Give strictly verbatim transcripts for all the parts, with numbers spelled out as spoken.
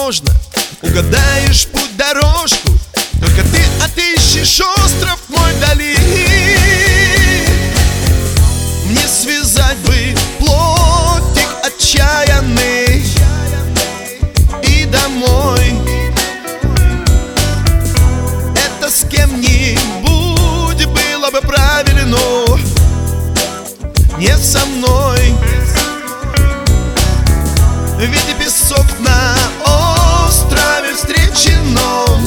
возможно, угадаешь путь, дорожку. Только ты отыщешь остров мой вдали. Мне связать бы плотик отчаянный и домой. Это с кем-нибудь было бы правильно, но не со мной. Ведь и песок на острове встреченном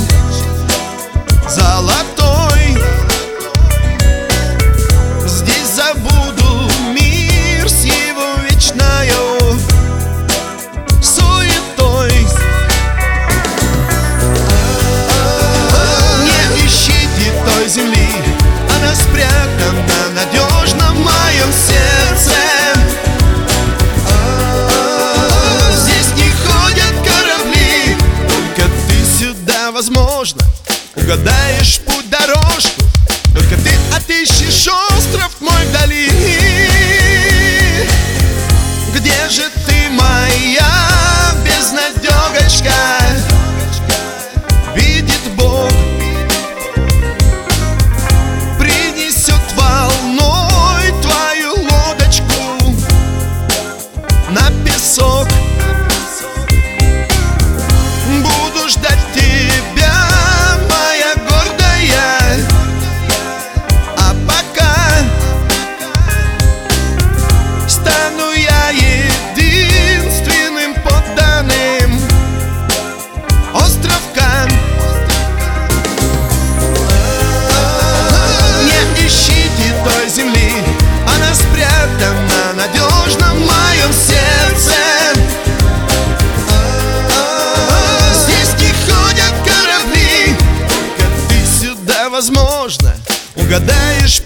золотой. Здесь забуду мир с его вечною суетой. Не ищите той земли, она спрятана надежно в моем сердце. Возможно, угадаешь путь, дорожку. Только ты отыщешь остров мой вдали. Где же ты, моя безнадёгочка? Видит Бог, принесет волной твою лодочку на песок. Буду ждать тебя, моя гордая. А пока стану я единственным подданным островка. Не ищите той земли, она спрятана надежно в моем сердце. Возможно, угадаешь